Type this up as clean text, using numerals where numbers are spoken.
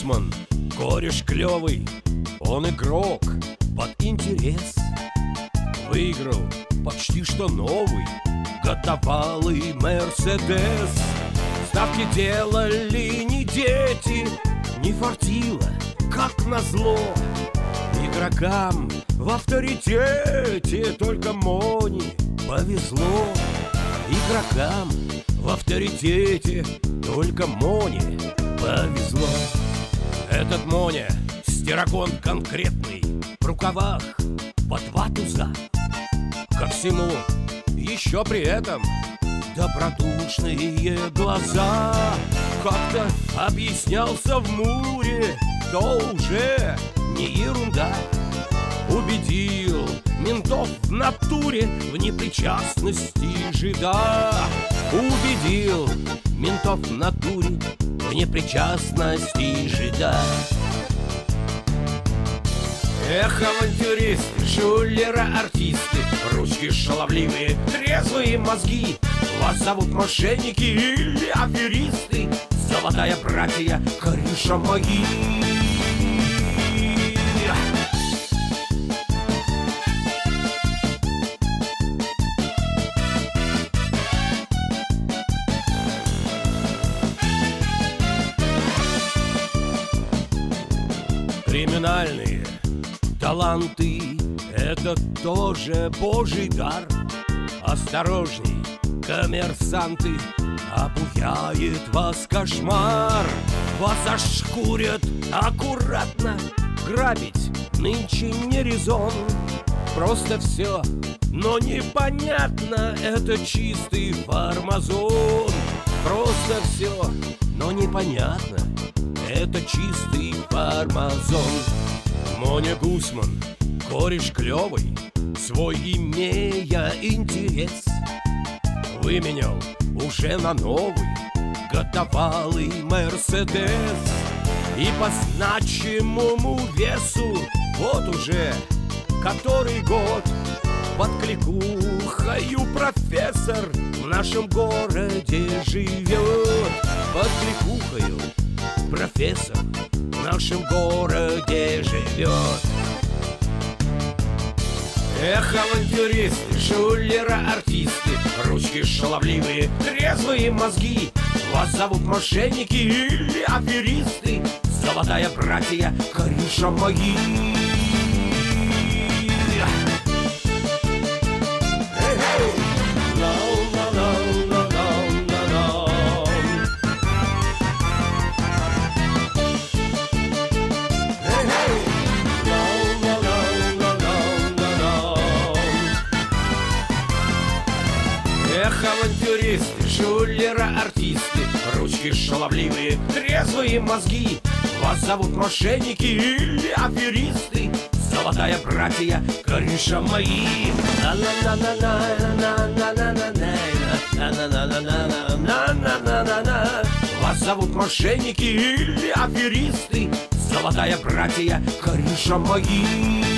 Гусман, кореш клевый, он игрок под интерес. Выиграл почти что новый годовалый Мерседес. Ставки делали не дети, не фартило, как назло. Игрокам в авторитете только Моне повезло. Игрокам в авторитете только Моне повезло. Этот Моня стерогон конкретный, в рукавах по 2 туза. Ко всему еще при этом добродушные глаза. Как-то объяснялся в Муре, то уже не ерунда. Убедил ментов в натуре в непричастности жида. Убедил ментов в натуре в непричастности жида. Эх, авантюристы, шулеры, артисты, ручки шаловливые, трезвые мозги. Вас зовут мошенники или аферисты, золотая братья, кореша мои. Криминальные таланты — это тоже божий дар. Осторожней, коммерсанты, обуяет вас кошмар. Вас ошкурят аккуратно, грабить нынче не резон. Просто все, но непонятно, это чистый фармазон. Просто все, но непонятно, это чистый фармазон. Моня Гусман, кореш клевый, свой имея интерес, выменял уже на новый годовалый Мерседес. И по значимому весу вот уже который год под кликухою профессор в нашем городе живет. Под кликухою профессор в нашем городе живет. Эх, авантюристы, шулеры, артисты, ручки шаловливые, трезвые мозги. Вас зовут мошенники или аферисты, золотая братья, кореша мои. Эх, авантюристы, шулеры, артисты, ручки шаловливые, трезвые мозги. Вас зовут мошенники или аферисты, золотая братья, кореша мои. Вас зовут мошенники или аферисты, золотая братья, кореша мои.